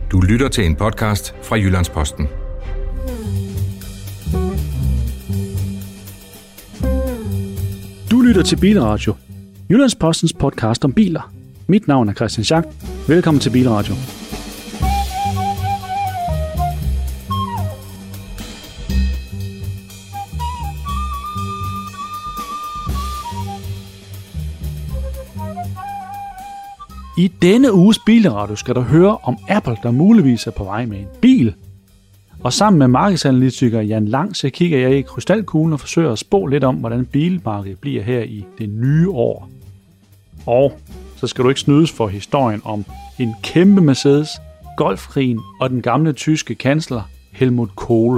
Du lytter til en podcast fra Jyllands-Posten. Du lytter til Bilradio, Jyllands-Postens podcast om biler. Mit navn er Christian Schack. Velkommen til Bilradio. I denne uges Bilradio skal du høre om Apple, der muligvis er på vej med en bil. Og sammen med markedsanalytiker Jan Lang, så kigger jeg i krystalkuglen og forsøger at spå lidt om, hvordan bilmarkedet bliver her i det nye år. Og så skal du ikke snydes for historien om en kæmpe Mercedes, Golfkrigen og den gamle tyske kansler Helmut Kohl.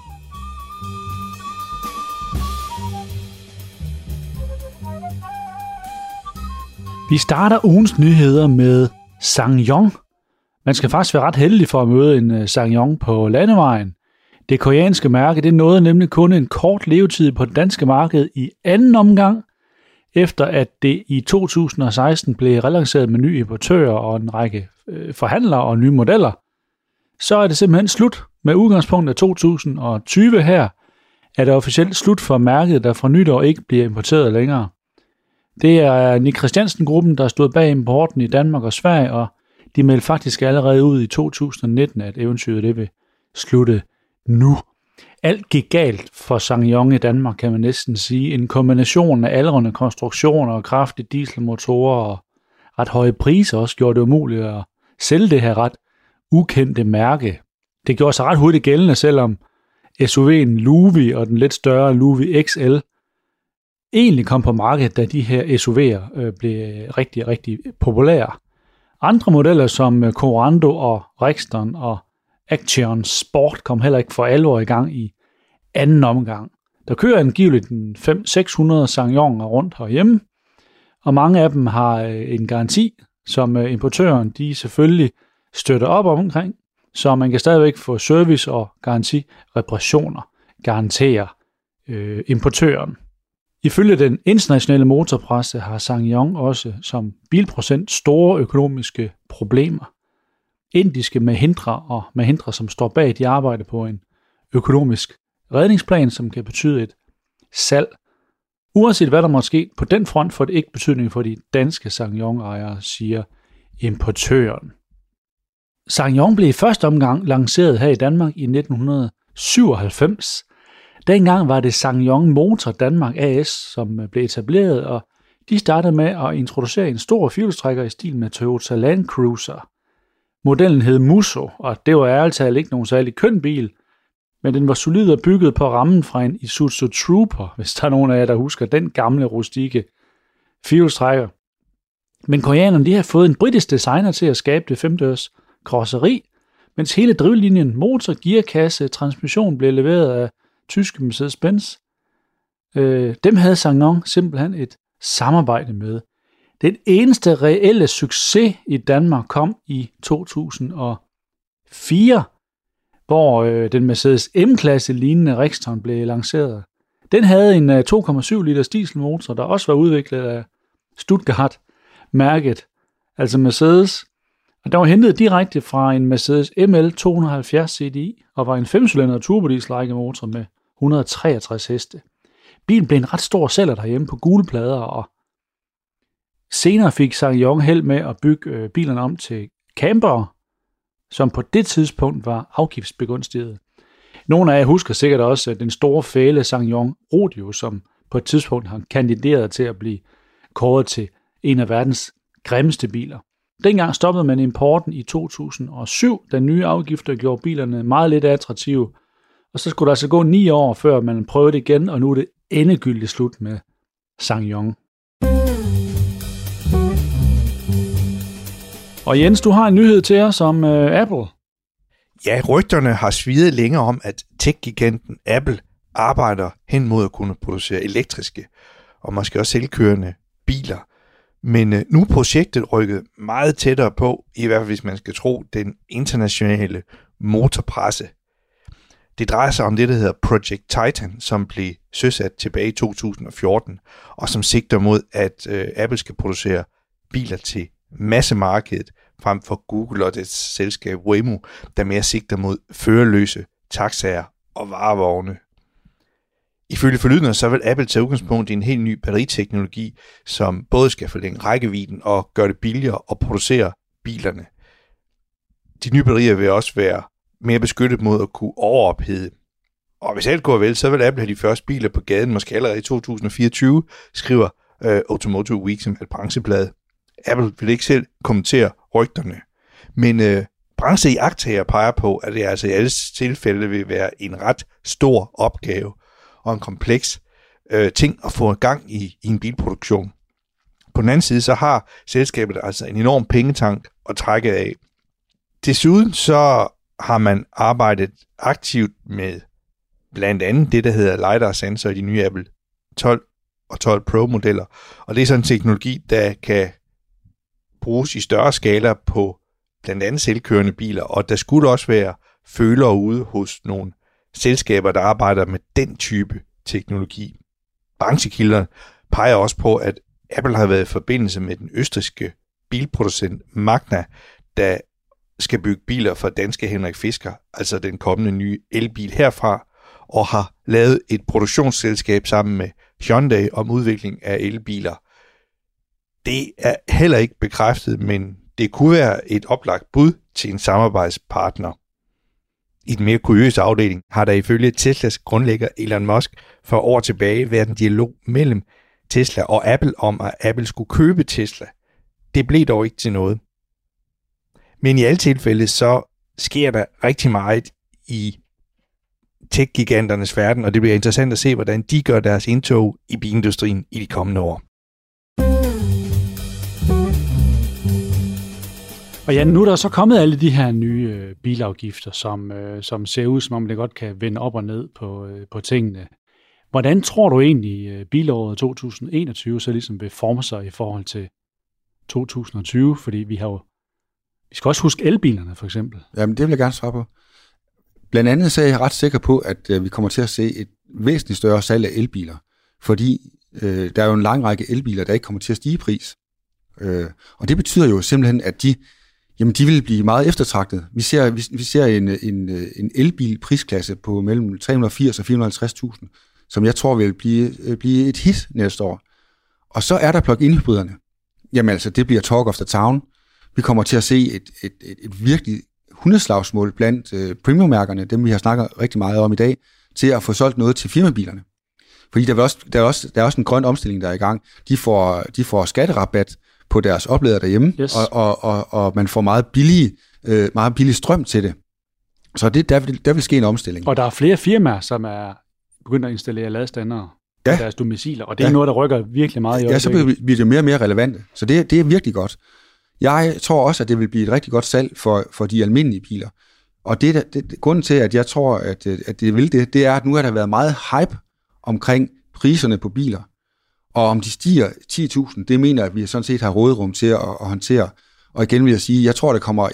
Vi starter ugens nyheder med SsangYong. Man skal faktisk være ret heldig for at møde en SsangYong på landevejen. Det koreanske mærke det nåede nemlig kun en kort levetid på det danske marked i anden omgang, efter at det i 2016 blev relanceret med nye importører og en række forhandlere og nye modeller. Så er det simpelthen slut. Med udgangspunkt af 2020 her er det officielt slut for mærket, der fra nytår ikke bliver importeret længere. Det er Nick Christiansen-gruppen, der stod bag importen i Danmark og Sverige, og de meldte faktisk allerede ud i 2019, at eventyret det vil slutte nu. Alt gik galt for SsangYong i Danmark, kan man næsten sige. En kombination af aldrende konstruktioner og kraftige dieselmotorer og ret høje priser også gjorde det umuligt at sælge det her ret ukendte mærke. Det gjorde sig ret hurtigt gældende, selvom SUV'en Luvi og den lidt større Luvi XL egentlig kom på markedet, da de her SUV'er blev rigtig, rigtig populære. Andre modeller som Corando og Rexton og Action Sport kom heller ikke for alvor i gang i anden omgang. Der kører angiveligt 500-600 SsangYonger rundt herhjemme, og mange af dem har en garanti, som importøren de selvfølgelig støtter op omkring, så man kan stadigvæk få service og garantireparationer, garanterer importøren. Ifølge den internationale motorpresse har SsangYong også som bilprocent store økonomiske problemer. Indiske Mahindra, som står bag, de arbejder på en økonomisk redningsplan, som kan betyde et salg. Uanset hvad der måtte ske på den front, får det ikke betydning for de danske SsangYong-ejere, siger importøren. SsangYong blev i første omgang lanceret her i Danmark i 1997. Dengang var det SsangYong Motor Danmark AS, som blev etableret, og de startede med at introducere en stor firehjulstrækker i stil med Toyota Land Cruiser. Modellen hed Musso, og det var ærligt talt ikke nogen særlig køn bil, men den var solid og bygget på rammen fra en Isuzu Trooper, hvis der er nogen af jer, der husker den gamle rustikke firehjulstrækker. Men koreanerne de har fået en britisk designer til at skabe det femdørs karosseri, mens hele drivlinjen, motor, gearkasse, transmission blev leveret af tyske Mercedes-Benz. Dem havde SsangYong simpelthen et samarbejde med. Den eneste reelle succes i Danmark kom i 2004, hvor den Mercedes M-klasse lignende Rexton blev lanceret. Den havde en 2,7 liters dieselmotor, der også var udviklet af Stuttgart-mærket, altså Mercedes. Og den var hentet direkte fra en Mercedes ML 270 CDI og var en 5-cylinder turbodiesel-motor med 163 heste. Bilen blev en ret stor sælger derhjemme på gule plader, og senere fik SsangYong held med at bygge bilerne om til campere, som på det tidspunkt var afgiftsbegunstiget. Nogle af jer husker sikkert også den store fæle SsangYong Rodeo, som på et tidspunkt har kandideret til at blive kåret til en af verdens grimmeste biler. Dengang stoppede man importen i 2007, da nye afgifter gjorde bilerne meget lidt attraktive. Og så skulle der altså gå 9 år, før man prøvede det igen, og nu er det endegyldigt slut med SsangYong. Og Jens, du har en nyhed til os om Apple. Ja, rygterne har svidet længe om, at tech-giganten Apple arbejder hen mod at kunne producere elektriske og måske også selvkørende biler. Men nu er projektet rykket meget tættere på, i hvert fald hvis man skal tro den internationale motorpresse. Det drejer sig om det, der hedder Project Titan, som blev søsat tilbage i 2014, og som sigter mod, at Apple skal producere biler til massemarkedet frem for Google og dets selskab Waymo, der mere sigter mod førerløse taxaer og varevogne. Ifølge forlydender så vil Apple tage udgangspunkt i en helt ny batteriteknologi, som både skal forlænge rækkevidden og gøre det billigere at producere bilerne. De nye batterier vil også være mere beskyttet mod at kunne overophede. Og hvis alt går vel, så vil Apple have de første biler på gaden, måske allerede i 2024, skriver Automotive Week, som er et brancheblad. Apple vil ikke selv kommentere rygterne, men brancheiagttager peger på, at det altså i alle tilfælde vil være en ret stor opgave og en kompleks ting at få gang i en bilproduktion. På den anden side, så har selskabet altså en enorm pengetank at trække af. Desuden så har man arbejdet aktivt med blandt andet det, der hedder LiDAR-sensor i de nye Apple 12 og 12 Pro-modeller. Og det er sådan en teknologi, der kan bruges i større skala på blandt andet selvkørende biler, og der skulle også være følere ude hos nogle selskaber, der arbejder med den type teknologi. Branchekilder peger også på, at Apple har været i forbindelse med den østrigske bilproducent Magna, der skal bygge biler for danske Henrik Fisker, altså den kommende nye elbil herfra, og har lavet et produktionsselskab sammen med Hyundai om udvikling af elbiler. Det er heller ikke bekræftet, men det kunne være et oplagt bud til en samarbejdspartner. I den mere kuriøse afdeling har der ifølge Teslas grundlægger Elon Musk for år tilbage været en dialog mellem Tesla og Apple om, at Apple skulle købe Tesla. Det blev dog ikke til noget. Men i alle tilfælde så sker der rigtig meget i tech-giganternes verden, og det bliver interessant at se, hvordan de gør deres indtog i bilindustrien i de kommende år. Og ja, nu er der så kommet alle de her nye bilafgifter, som ser ud, som om det godt kan vende op og ned på tingene. Hvordan tror du egentlig, bilåret 2021 så ligesom vil forme sig i forhold til 2020? Fordi vi skal også huske elbilerne, for eksempel. Jamen, det vil jeg gerne svare på. Blandt andet så er jeg ret sikker på, at vi kommer til at se et væsentligt større salg af elbiler, fordi der er jo en lang række elbiler, der ikke kommer til at stige i pris. Og det betyder jo simpelthen, at de vil blive meget eftertragtet. Vi ser en elbil prisklasse på mellem 380 og 450.000, som jeg tror vil blive et hit næste år. Og så er der plug-in hybriderne. Jamen altså, det bliver talk of the town. Vi kommer til at se et virkelig hundeslagsmål blandt premiummærkerne, dem vi har snakket rigtig meget om i dag, til at få solgt noget til firmabilerne. Fordi der er også en grøn omstilling, der er i gang. De får skatterabat på deres oplader derhjemme, yes. og man får meget billig strøm til det. Så der vil ske en omstilling. Og der er flere firmaer, som er begyndt at installere ladestandere på deres domiciler, og det er noget, der rykker virkelig meget i øjeblikket. Ja, så bliver det mere og mere relevante. Så det er virkelig godt. Jeg tror også, at det vil blive et rigtig godt salg for de almindelige biler. Og grunden til, at jeg tror, at det vil det er, at nu har der været meget hype omkring priserne på biler. Og om de stiger 10.000, det mener jeg, at vi sådan set har råderum til at håndtere. Og igen vil jeg sige, jeg tror, der kommer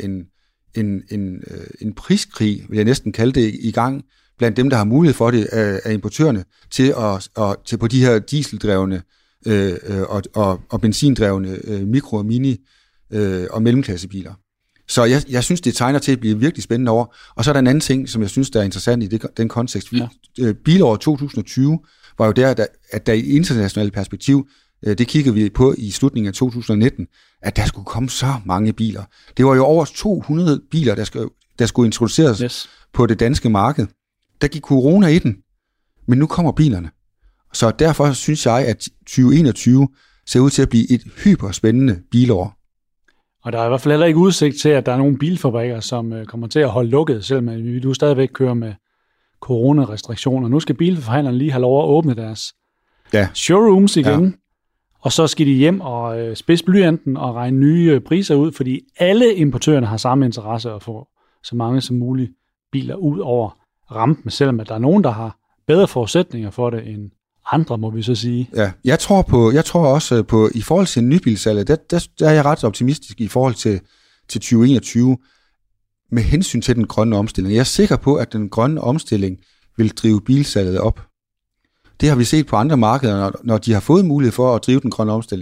en priskrig, vil jeg næsten kalde det, i gang blandt dem, der har mulighed for det af importørerne, til på de her dieseldrevne og benzindrevne mikro- og mini- og mellemklassebiler. Så jeg synes, det tegner til at blive virkelig spændende år. Og så er der en anden ting, som jeg synes, der er interessant i den kontekst. Ja. Bilåret 2020 var jo at der i internationalt perspektiv, det kigger vi på i slutningen af 2019, at der skulle komme så mange biler. Det var jo over 200 biler, der skulle introduceres på det danske marked. Der gik corona i den, men nu kommer bilerne. Så derfor synes jeg, at 2021 ser ud til at blive et hyperspændende bilår. Og der er i hvert fald heller ikke udsigt til, at der er nogle bilfabrikker, som kommer til at holde lukket, selvom vi nu stadigvæk kører med coronarestriktioner. Nu skal bilforhandlerne lige have lov at åbne deres showrooms igen, og så skal de hjem og spidse blyanten og regne nye priser ud, fordi alle importørerne har samme interesse at få så mange som muligt biler ud over rampen, selvom at der er nogen, der har bedre forudsætninger for det end andre, må vi så sige. Ja, jeg tror også på, i forhold til nybilsalget, der er jeg ret optimistisk i forhold til 2021, med hensyn til den grønne omstilling. Jeg er sikker på, at den grønne omstilling vil drive bilsalget op. Det har vi set på andre markeder, når de har fået mulighed for at drive den grønne omstilling.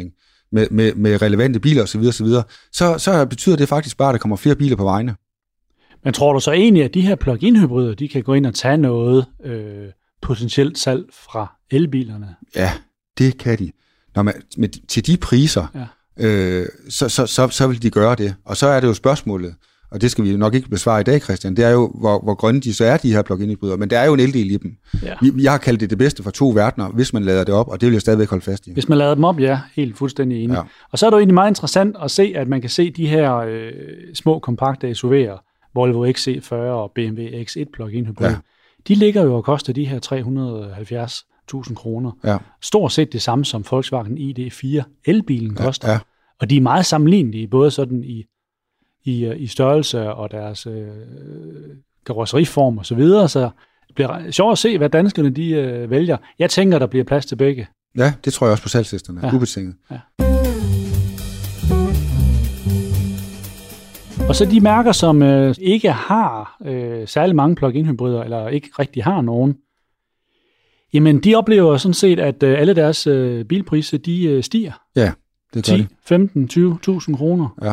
med relevante biler osv., så betyder det faktisk bare, at der kommer flere biler på vejene. Men tror du så egentlig, at de her plug-in hybrider, de kan gå ind og tage noget potentielt salg fra elbilerne? Ja, det kan de. Til de priser, så vil de gøre det. Og så er det jo spørgsmålet, og det skal vi nok ikke besvare i dag, Christian, det er jo, hvor grønne de så er, de her plug-in hybrider, men der er jo en eldel i dem. Ja. Jeg har kaldt det beste for 2 verdener, hvis man lader det op, og det vil jeg stadigvæk holde fast i. Hvis man lader dem op, ja, helt fuldstændig enig. Ja. Og så er det jo egentlig meget interessant at se, at man kan se de her små, kompakte SUV'er, Volvo XC40 og BMW X1 plug-in hybrid, de ligger jo og koster de her 370.000 kroner. Ja. Stort set det samme som Volkswagen ID4 elbilen koster. Ja. Og de er meget sammenlignelige, både sådan i størrelse og deres karosseriform og så videre, så det bliver sjovt at se, hvad danskerne de vælger. Jeg tænker, der bliver plads til begge. Ja, det tror jeg også på salgslisterne. Ubetinget. Ja. Og så de mærker, som ikke har særlig mange plug-in hybrider, eller ikke rigtig har nogen, jamen de oplever sådan set, at alle deres bilpriser, de stiger. Ja, det gør 10, 15, 20.000 kroner. Ja.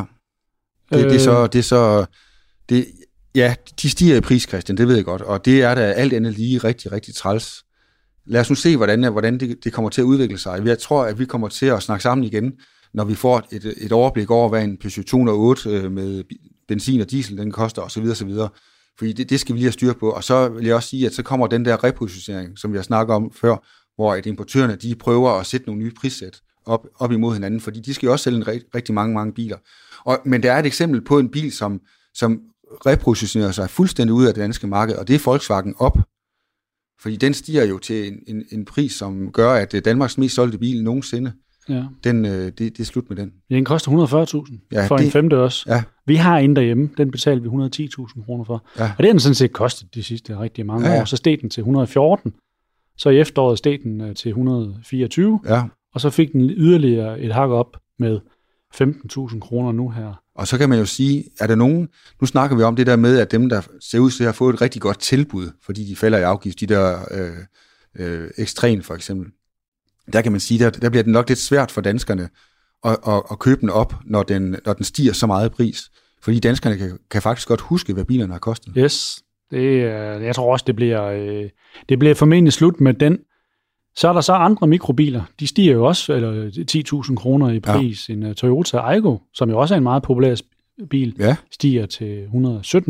De stiger i pris, Christian, det ved jeg godt, og det er da alt andet lige rigtig, rigtig træls. Lad os nu se, hvordan det kommer til at udvikle sig. Jeg tror, at vi kommer til at snakke sammen igen, når vi får et overblik over, hvad en Peugeot 208 med benzin og diesel, den koster, osv. Fordi det skal vi lige have styr på. Og så vil jeg også sige, at så kommer den der repositionering, som vi har snakket om før, hvor at importørerne, de prøver at sætte nogle nye prissæt op imod hinanden, fordi de skal jo også sælge rigtig mange biler. Men der er et eksempel på en bil, som repositionerer sig fuldstændig ud af det danske marked, og det er Volkswagen Up. Fordi den stiger jo til en pris, som gør, at det er Danmarks mest solgte bil nogensinde. Ja. Det er slut med den. Den koster 140.000 for en femte også. Ja. Vi har en derhjemme, den betalte vi 110.000 kroner for. Ja. Og det har den sådan set kostet de sidste rigtig mange år. Så steg den til 114, så i efteråret steg den til 124, og så fik den yderligere et hak op med 15.000 kroner nu her. Og så kan man jo sige, er der nogen, nu snakker vi om det der med, at dem, der ser ud til at have fået et rigtig godt tilbud, fordi de falder i afgift, de der X3 for eksempel, der kan man sige, der bliver det nok lidt svært for danskerne at købe den op, når den stiger så meget i pris. Fordi danskerne kan faktisk godt huske, hvad bilerne har kostet. Yes, jeg tror også, det bliver formentlig slut med den. Så er der så andre mikrobiler. De stiger jo også 10.000 kroner i pris. Ja. En Toyota Aygo, som jo også er en meget populær bil, stiger til 117.000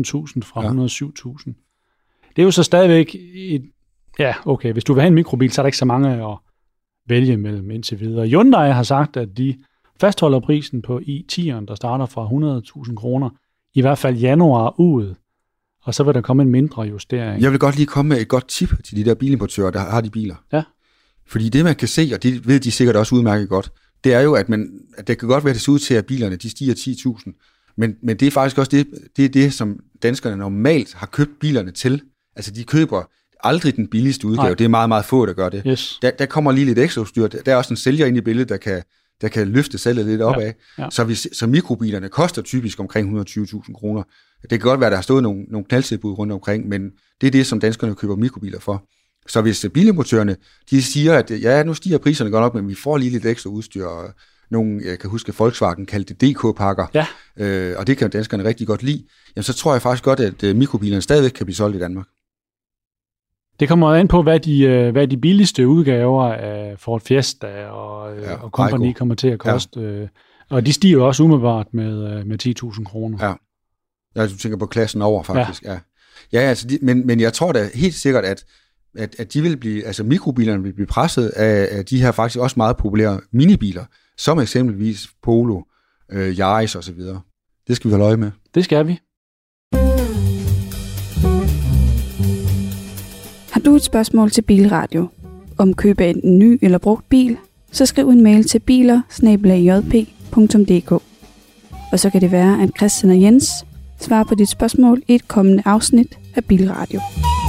fra 107.000. Det er jo så stadigvæk okay, hvis du vil have en mikrobil, så er der ikke så mange at vælge mellem indtil videre. Hyundai har sagt, at de fastholder prisen på i10'eren, der starter fra 100.000 kroner, i hvert fald januar ude. Og så vil der komme en mindre justering. Jeg vil godt lige komme med et godt tip til de der bilimportører, der har de biler. Ja. Fordi det, man kan se, og det ved de sikkert også udmærket godt, det er jo, at det kan godt være, det ser ud til, at bilerne de stiger 10.000. Men det er faktisk også det, som danskerne normalt har købt bilerne til. Altså, de køber aldrig den billigste udgave. Nej. Det er meget, meget få, der gør det. Yes. Der kommer lige lidt ekstra udstyr. Der er også en sælger inde i billedet, der kan løfte salget lidt opad. Ja. Så mikrobilerne koster typisk omkring 120.000 kroner. Det kan godt være, der har stået nogle knaldtilbud rundt omkring, men det er det, som danskerne køber mikrobiler for. Så hvis bilimportørerne, de siger, at nu stiger priserne godt nok, men vi får lige lidt ekstra udstyr, og nogle, jeg kan huske, Volkswagen kaldte det DK-pakker, og det kan danskerne rigtig godt lide, jamen så tror jeg faktisk godt, at mikrobilerne stadigvæk kan blive solgt i Danmark. Det kommer an på, hvad de billigste udgaver af Ford Fiesta og Company kommer til at koste. Ja. Og de stiger også umiddelbart med 10.000 kroner. Ja, du tænker på klassen over, faktisk. Ja, altså, men jeg tror da helt sikkert, at de vil blive, altså mikrobilerne vil blive presset af de her faktisk også meget populære minibiler, som eksempelvis Polo, Yaris og så videre. Det skal vi holde øje med. Det skal vi. Har du et spørgsmål til Bilradio om køb af en ny eller brugt bil, så skriv en mail til biler@jp.dk. Og så kan det være, at Christian og Jens svarer på dit spørgsmål i et kommende afsnit af Bilradio.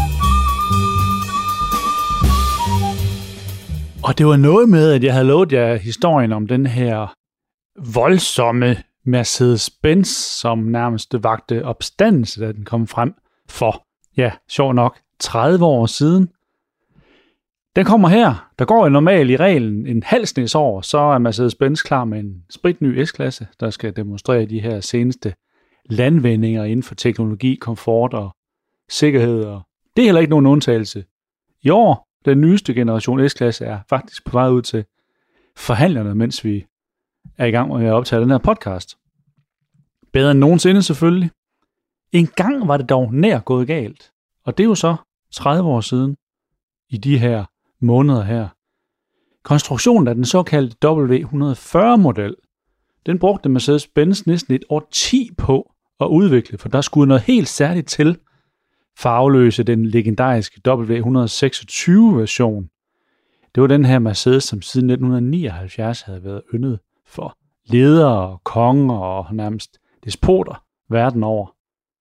Og det var noget med, at jeg havde lovet jer historien om den her voldsomme Mercedes-Benz, som nærmest vagte opstandelse, da den kom frem for, sjov nok, 30 år siden. Den kommer her. Der går jo normalt i reglen en halv snes år, så er Mercedes-Benz klar med en spritny S-klasse, der skal demonstrere de her seneste landvindinger inden for teknologi, komfort og sikkerhed. Og det er heller ikke nogen undtagelse. I år, den nyeste generation S-klasse er faktisk på vej ud til forhandlerne, mens vi er i gang med at optage den her podcast. Bedre end nogensinde selvfølgelig. En gang var det dog nær gået galt, og det er jo så 30 år siden i de her måneder her. Konstruktionen af den såkaldte W140-model, den brugte Mercedes-Benz næsten et årti på at udvikle, for der skulle noget helt særligt til for at afløse den legendariske W126-version. Det var den her Mercedes, som siden 1979 havde været yndet for ledere, konger og nærmest despoter verden over.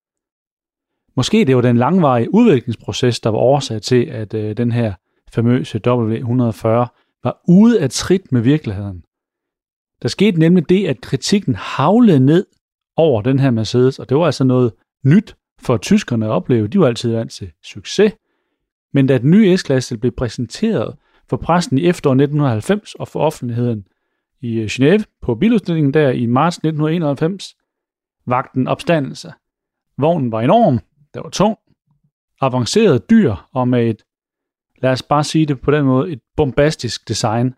Måske det var den langvarige udviklingsproces, der var årsag til, at den her famøse W140 var ude af trit med virkeligheden. Der skete nemlig det, at kritikken haglede ned over den her Mercedes, og det var altså noget nyt for tyskerne at opleve. De var altid vant til succes. Men da den nye S-klasse blev præsenteret for pressen i efteråret 1990 og for offentligheden i Genève på biludstillingen der i marts 1991, vagte den opstandelse. Vognen var enorm, den var tung, avanceret, dyr og med et, lad os bare sige det på den måde, et bombastisk design.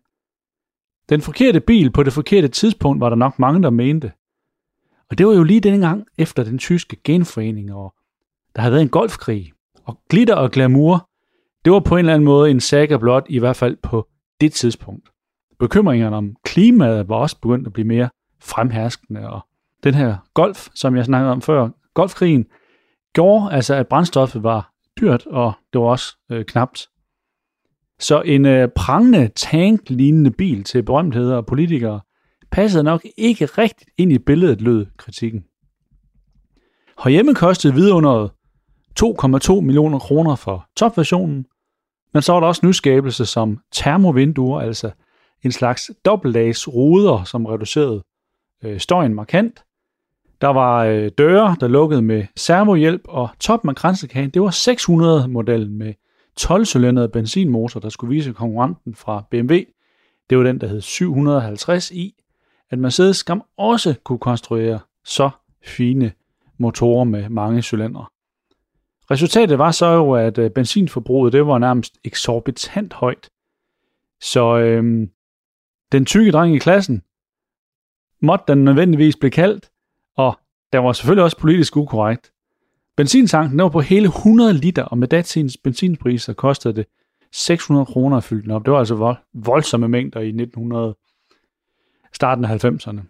Den forkerte bil på det forkerte tidspunkt var der nok mange, der mente. Og det var jo lige denne gang efter den tyske genforening, og der havde været en golfkrig. Og glitter og glamour, det var på en eller anden måde en saga blot, i hvert fald på det tidspunkt. Bekymringerne om klimaet var også begyndt at blive mere fremherskende, og den her golf, som jeg snakkede om før, golfkrigen, gjorde altså, at brændstoffet var dyrt, og det var også knapt. Så en prangende tank-lignende bil til berømtheder og politikere passede nok ikke rigtigt ind i billedet, lød kritikken. Herhjemme kostede vidunderet 2,2 millioner kroner for topversionen, men så var der også nyskabelse som termovinduer, altså en slags dobbeltlags ruder, som reducerede støjen markant. Der var døre, der lukkede med servohjælp, og toppen af kransekagen, det var 600-modellen med 12-cylindret benzinmotor, der skulle vise konkurrenten fra BMW. Det var den, der hed 750i, at Mercedes skam også kunne konstruere så fine motorer med mange cylindre. Resultatet var så jo, at benzinforbruget det var nærmest eksorbitant højt. Så den tykke dreng i klassen måtte den nødvendigvis blive kaldt, og der var selvfølgelig også politisk ukorrekt. Benzintanken var på hele 100 liter, og med datidens benzinpriser kostede det 600 kroner at fylde den op. Det var altså voldsomme mængder i 1900, starten af 90'erne.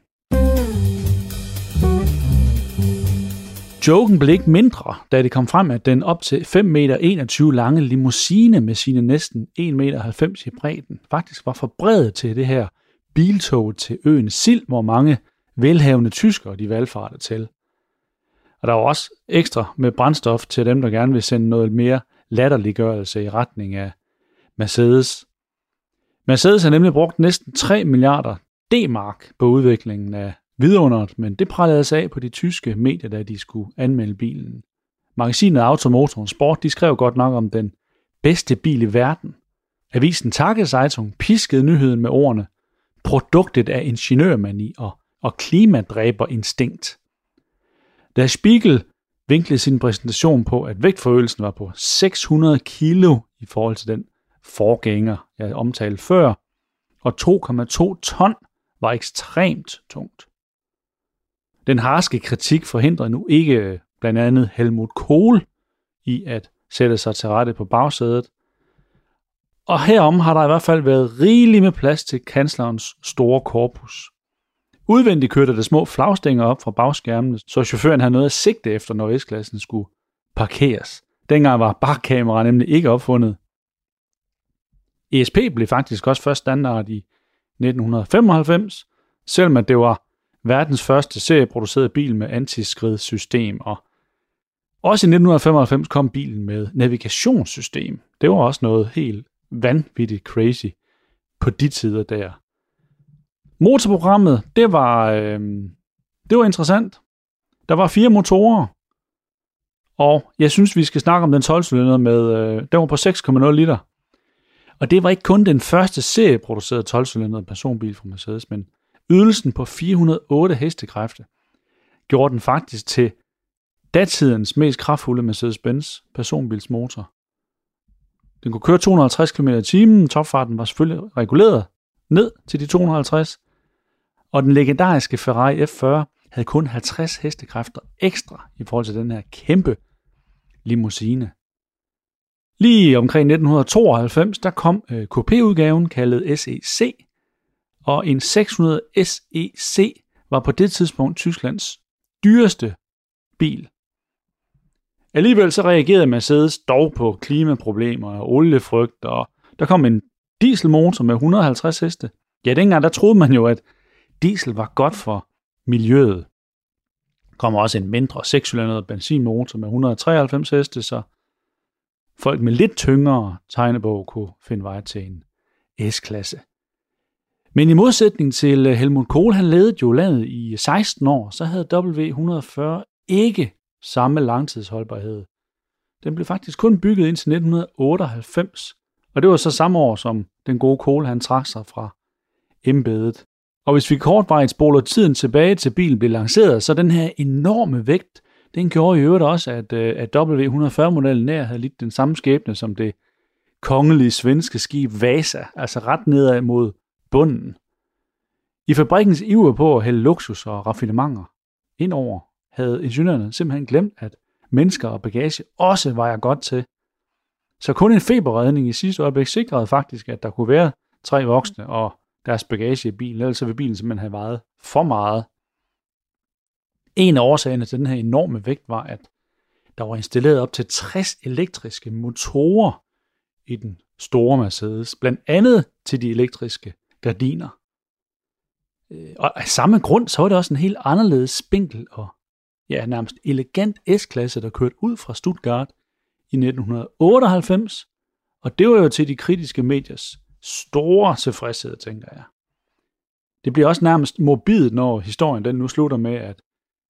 Joken blev ikke mindre, da det kom frem, at den op til 5,21 meter lange limousine med sine næsten 1,90 meter i bredden faktisk var forbredet til det her biltog til øen Sild, hvor mange velhavende tyskere de valgfartede til. Og der var også ekstra med brændstof til dem, der gerne vil sende noget mere latterliggørelse i retning af Mercedes. Mercedes har nemlig brugt næsten 3 milliarder D-mark på udviklingen af vidunderet, men det prallede sig af på de tyske medier, da de skulle anmelde bilen. Magasinet Automotor Sport, de skrev godt nok om den bedste bil i verden. Avisen Tageszeitung piskede nyheden med ordene produktet af ingeniørmani og klimadræberinstinkt. Da Spiegel vinklede sin præsentation på, at vægtforøgelsen var på 600 kilo i forhold til den forgænger, jeg omtalte før, og 2,2 ton var ekstremt tungt. Den harske kritik forhindrede nu ikke blandt andet Helmut Kohl i at sætte sig til rette på bagsædet. Og herom har der i hvert fald været rigeligt med plads til kanslerens store korpus. Udvendigt kørte der små flagstænger op fra bagskærmene, så chaufføren havde noget at sigte efter, når S-klassen skulle parkeres. Dengang var bakkamera nemlig ikke opfundet. ESP blev faktisk også først standard i 1995, selvom at det var verdens første serieproducerede bil med antiskridssystem, og også i 1995 kom bilen med navigationssystem. Det var også noget helt vanvittigt crazy på de tider der. Motorprogrammet, det var interessant. Der var 4 motorer, og jeg synes, vi skal snakke om den 12-cylinder med, den var på 6,0 liter. Og det var ikke kun den første serieproducerede 12-cylindrede personbil fra Mercedes, men ydelsen på 408 hestekræfter gjorde den faktisk til datidens mest kraftfulde Mercedes-Benz personbilsmotor. Den kunne køre 250 km i timen, topfarten var selvfølgelig reguleret ned til de 250, og den legendariske Ferrari F40 havde kun 50 hestekræfter ekstra i forhold til den her kæmpe limousine. Lige omkring 1992, der kom coupé-udgaven kaldet SEC, og en 600 SEC var på det tidspunkt Tysklands dyreste bil. Alligevel så reagerede Mercedes dog på klimaproblemer og oliefrygt, og der kom en dieselmotor med 150 heste. Ja, dengang der troede man jo, at diesel var godt for miljøet. Der kom også en mindre 6-cylindret benzinmotor med 193 heste, så folk med lidt tyngre tegnebog kunne finde vej til en S-klasse. Men i modsætning til Helmut Kohl, han ledede jo landet i 16 år, så havde W140 ikke samme langtidsholdbarhed. Den blev faktisk kun bygget indtil 1998, og det var så samme år, som den gode Kohl, han trak sig fra embedet. Og hvis vi kortvarigt spoler tiden tilbage til bilen blev lanceret, så den her enorme vægt, den gjorde i øvrigt også, at W140-modellen nær havde lidt den samme skæbne som det kongelige svenske skib Vasa, altså ret nedad mod bunden. I fabrikkens iver på at hælde luksus og raffinementer indover, havde ingeniørerne simpelthen glemt, at mennesker og bagage også vejer godt til. Så kun en feberredning i sidste øjeblik sikrede faktisk, at der kunne være 3 voksne og deres bagage i bilen, ellers ville bilen simpelthen have vejet for meget. En af årsagerne til den her enorme vægt var, at der var installeret op til 60 elektriske motorer i den store Mercedes, blandt andet til de elektriske gardiner. Og af samme grund, så var det også en helt anderledes spinkel og nærmest elegant S-klasse, der kørte ud fra Stuttgart i 1998, og det var jo til de kritiske mediers store tilfredshed, tænker jeg. Det bliver også nærmest morbidt, når historien den nu slutter med, at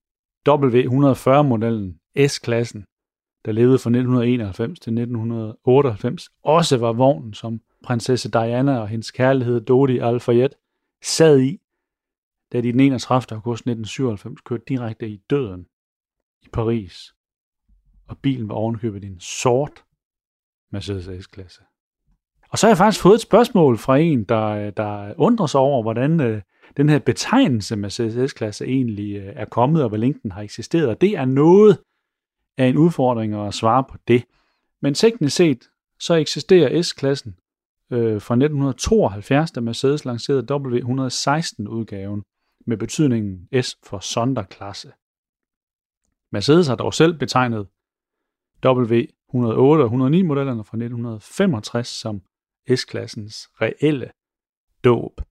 W140-modellen S-klassen, der levede fra 1991 til 1998, også var vognen, som prinsesse Diana og hendes kærlighed Dodi Al-Fayed sad i, da de den 31. august 1997 kørte direkte i døden i Paris. Og bilen var ovenkøbet i en sort Mercedes S-klasse. Og så har jeg faktisk fået et spørgsmål fra en, der undrer sig over, hvordan den her betegnelse Mercedes S-klasse egentlig er kommet, og hvor længe den har eksisteret. Og det er noget af en udfordring at svare på det. Men teknisk set, så eksisterer S-klassen fra 1972, da Mercedes lancerede W116-udgaven med betydningen S for Sonderklasse. Mercedes har dog selv betegnet W108 og 109-modellerne fra 1965 som S-klassens reelle dåb.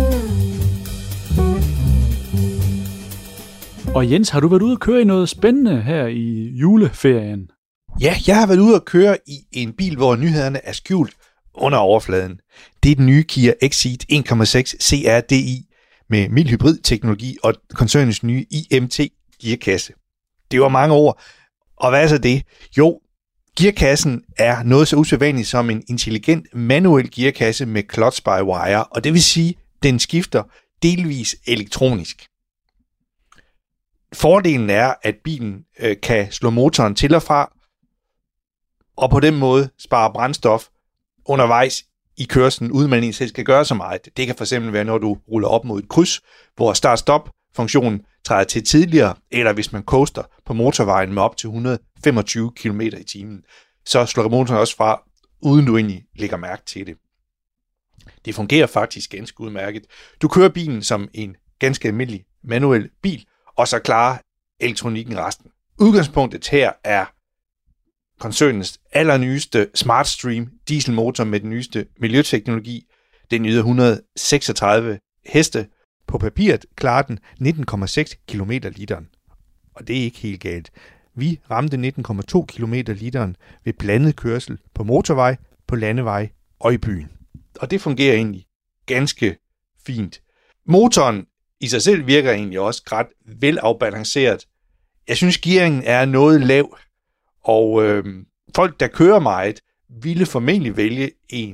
Og Jens, har du været ude at køre i noget spændende her i juleferien? Ja, jeg har været ude at køre i en bil, hvor nyhederne er skjult under overfladen. Det er den nye Kia Exceed 1.6 CRDI med mild hybridteknologi og koncernens nye IMT-gearkasse. Det var mange år. Og hvad er så det? Jo, gearkassen er noget så usædvanligt som en intelligent manuel gearkasse med clutch-by-wire, og det vil sige, den skifter delvis elektronisk. Fordelen er, at bilen kan slå motoren til og fra, og på den måde spare brændstof undervejs i kørslen, uden man egentlig selv skal gøre så meget. Det kan fx være, når du ruller op mod et kryds, hvor start-stop-funktionen træder til tidligere, eller hvis man coaster på motorvejen med op til 125 km i timen, så slår motoren også fra, uden du egentlig lægger mærke til det. Det fungerer faktisk ganske udmærket. Du kører bilen som en ganske almindelig manuel bil, og så klarer elektronikken resten. Udgangspunktet her er koncernens allernyeste SmartStream dieselmotor med den nyeste miljøteknologi. Den yder 136 heste. På papiret klarer den 19,6 km literen. Og det er ikke helt galt. Vi ramte 19,2 km literen ved blandet kørsel på motorvej, på landevej og i byen. Og det fungerer egentlig ganske fint. Motoren i sig selv virker egentlig også ret velafbalanceret. Jeg synes, gearingen er noget lav, og folk, der kører meget, ville formentlig vælge en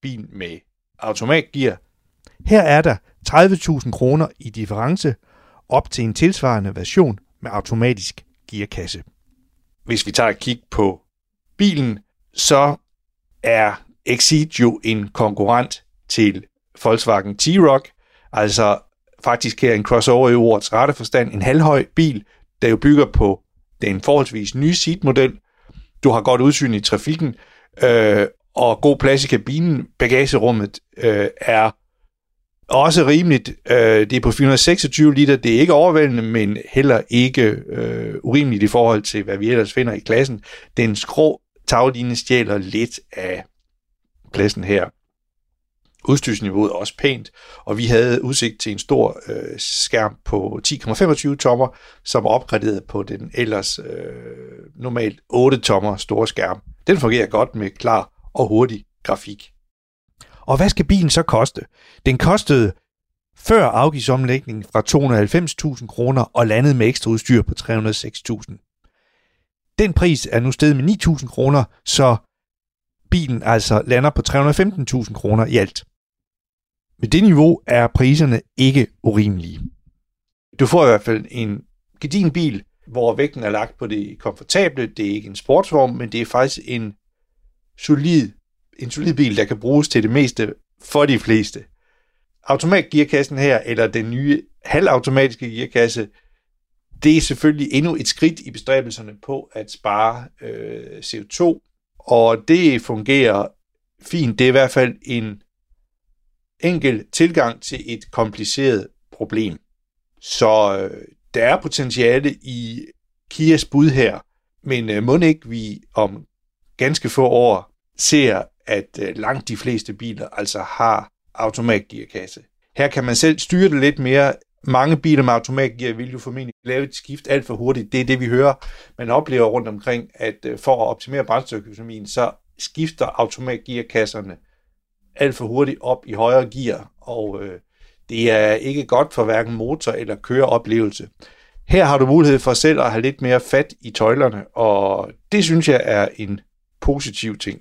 bil med automatgear. Her er der 30.000 kroner i difference op til en tilsvarende version med automatisk gearkasse. Hvis vi tager et kig på bilen, så er Exeed jo en konkurrent til Volkswagen T-Roc, altså faktisk her en crossover i ordets rette forstand, en halvhøj bil, der jo bygger på den forholdsvis nye Seat-model. Du har godt udsyn i trafikken, og god plads i kabinen. Bagagerummet er også rimeligt. Det er på 426 liter. Det er ikke overvældende, men heller ikke urimeligt i forhold til, hvad vi ellers finder i klassen. Den skrå tagline stjæler lidt af pladsen her. Udstyrsniveauet er også pænt, og vi havde udsigt til en stor skærm på 10,25 tommer, som er opgraderet på den ellers normalt 8 tommer store skærm. Den fungerer godt med klar og hurtig grafik. Og hvad skal bilen så koste? Den kostede før afgiftsomlægningen fra 290.000 kroner og landede med ekstra udstyr på 306.000. Den pris er nu steget med 9.000 kroner, så bilen altså lander på 315.000 kroner i alt. Med det niveau er priserne ikke urimelige. Du får i hvert fald en gedigen bil, hvor vægten er lagt på det komfortable. Det er ikke en sportsvogn, men det er faktisk en solid bil, der kan bruges til det meste for de fleste. Automatgearkassen her, eller den nye halvautomatiske gearkasse, det er selvfølgelig endnu et skridt i bestræbelserne på at spare CO2, og det fungerer fint. Det er i hvert fald en enkel tilgang til et kompliceret problem. Så der er potentiale i Kias bud her, men må ikke vi om ganske få år ser, at langt de fleste biler altså har automatgearkasse. Her kan man selv styre det lidt mere. Mange biler med automatgear vil jo formentlig lave et skift alt for hurtigt. Det er det, vi hører. Man oplever rundt omkring, at for at optimere brændstoføkonomien, så skifter automatgearkasserne alt for hurtigt op i højere gear, og det er ikke godt for hverken motor eller køreoplevelse. Her har du mulighed for selv at have lidt mere fat i tøjlerne, og det synes jeg er en positiv ting.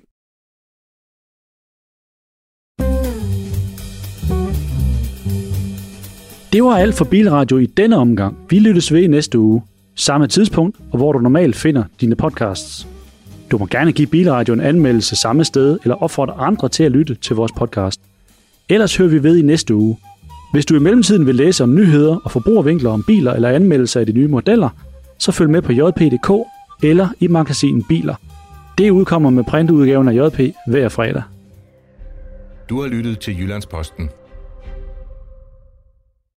Det var alt for Bilradio i denne omgang. Vi lyttes ved i næste uge. Samme tidspunkt, og hvor du normalt finder dine podcasts. Du må gerne give Bilradio en anmeldelse samme sted, eller opfordre andre til at lytte til vores podcast. Ellers hører vi ved i næste uge. Hvis du i mellemtiden vil læse om nyheder og forbrugervinkler om biler eller anmeldelser af de nye modeller, så følg med på jp.dk eller i magasinet Biler. Det udkommer med printudgaven af JP hver fredag. Du har lyttet til Jyllandsposten.